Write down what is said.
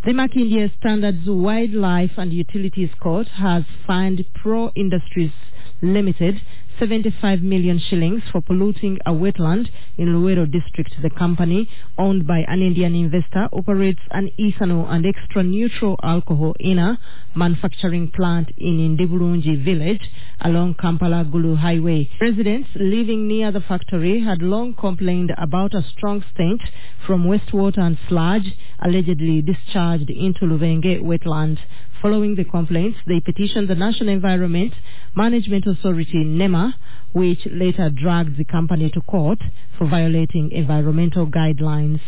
The Makindye Standards Wildlife and Utilities Court has fined Pro Industries Limited 75 million shillings for polluting a wetland in Luwero district. The company, owned by an Indian investor, operates an ethanol and extra neutral alcohol inner manufacturing plant in Ndibulungi village along Kampala-Gulu Highway. Residents living near the factory had long complained about a strong stench from wastewater and sludge allegedly discharged into Luvenge wetland. Following the complaints, they petitioned the National Environment Management Authority, NEMA, which later dragged the company to court for violating environmental guidelines.